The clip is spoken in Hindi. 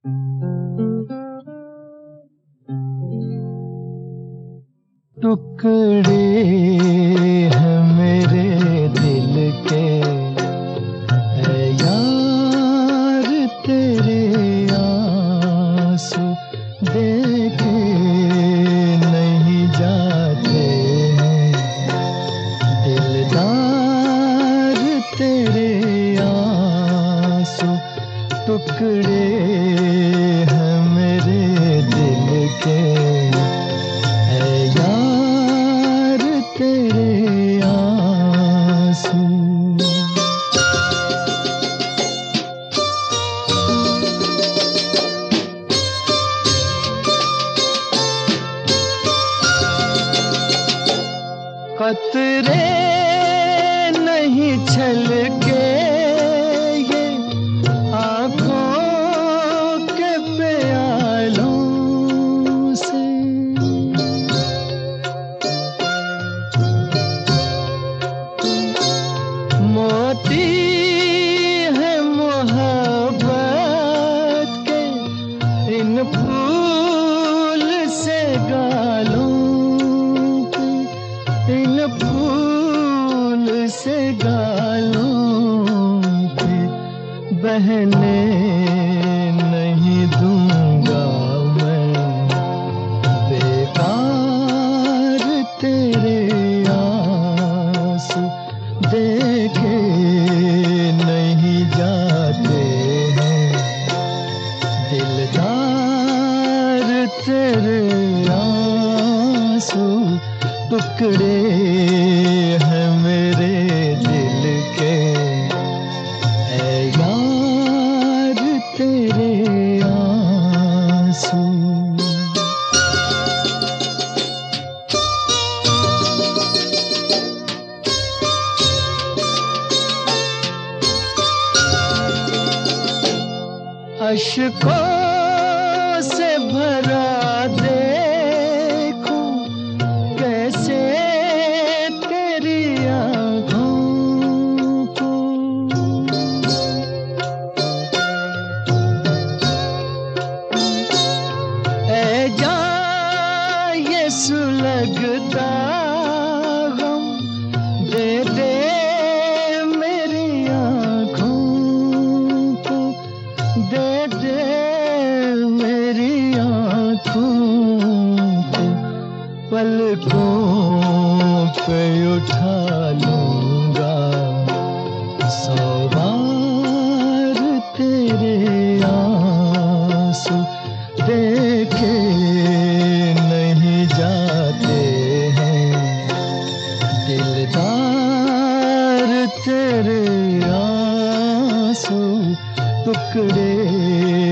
टुकड़े हैं मेरे दिल के, है यार तेरे आंसू देखे नहीं जाते हैं। दिलदार तेरे आंसू टुकड़े हैं मेरे दिल के, है यार तेरे आंसू। कतरे नहीं छलके ये आँखों के प्यालों से, मोती है मोहब्बत के इन फूल से गालों के, इन फूल से गालों के बहने नहीं दूंगा मैं। बेकार तेरे आंसू देखे नहीं जाते हैं। दिलदार तेरे आंसू टुकड़े हैं मेरे दिल के, है यार तेरे आंसू। अश्कों से भरा देखूं कैसे तेरी आँखों को, ऐ जान ये सुलगता गम दे दे मेरी आँखों को, दे दे मेरी आँखों को। पलकों पे उठा लूंगा सौ बार तेरे आंसू देखे नहीं जाते हैं। दिलदार तेरे आंसू टुकड़े